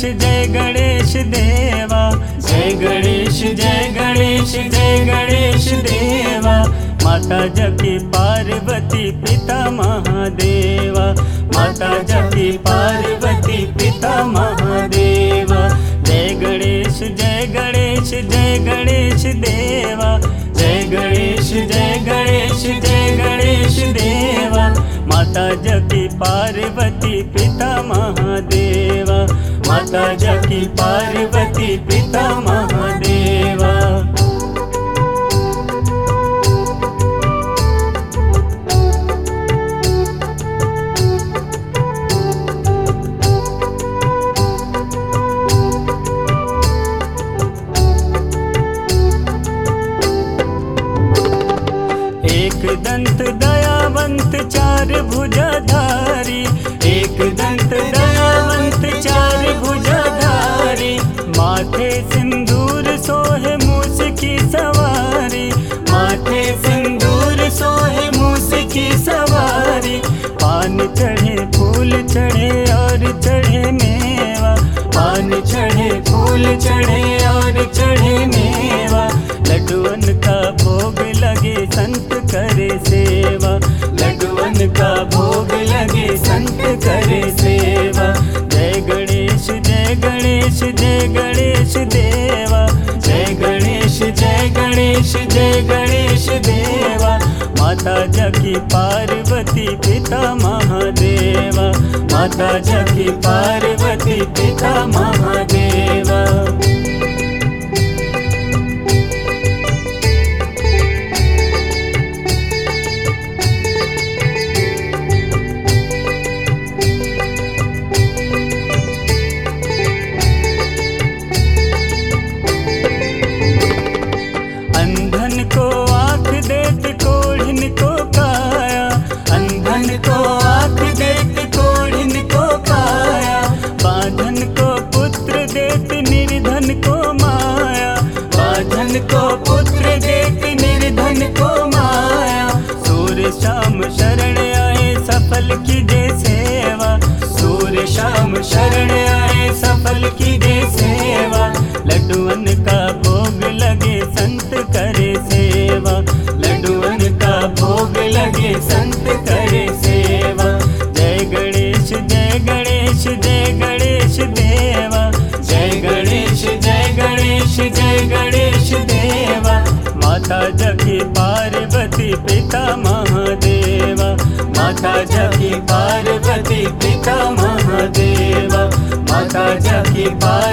जय गणेश देवा। जय गणेश जय गणेश जय गणेश देवा। माता जकी पार्वती पिता महादेवा। माता जकी पार्वती पिता महादेवा। जय गणेश जय गणेश जय गणेश देवा। जय गणेश जय गणेश जय गणेश देवा। माता जकी पार्वती पिता महादेवा। माता जकी पार्वती पिता महादेवा। एक दंत दयावंत चार भुजाधारी। एक दंत दयावंत चार भुजाधारी। माथे सिंदूर सोहे मूस की सवारी। माथे सिंदूर सोहे मूस की सवारी। पान चढ़े फूल चढ़े और चढ़े मेवा। पान चढ़े फूल चढ़े और चढ़े मेवा। लड्डुअन का भोग लगे संत करे सेवा। लड्डुअन का भोग लगे संत करे सेवा। जय गणेश जय गणेश जय गणेश देवा। जय गणेश जय गणेश जय गणेश देवा। माता जकी पार्वती पिता महादेवा। माता जकी पार्वती पिता महादेवा। अंधन को आँख देत कोढ़िन को काया। अंधन को आँख देत कोढ़िन को काया। बांधन को पुत्र देत निर्धन को माया। बांधन को पुत्र देत निर्धन को माया। सूर्य शाम शरण आए सफल कीजे सेवा। सूर्य शाम शरण आए सफल कीजे सेवा। लड्डुअन का भोग लगे संत करे सेवा। लड्डुअन का भोग लगे संत करे सेवा। जय गणेश जय गणेश जय गणेश देवा। जय गणेश जय गणेश जय गणेश देवा। माता जकी पार्वती पिता महादेवा। माता जकी पार्वती पिता महादेवा। माता जकी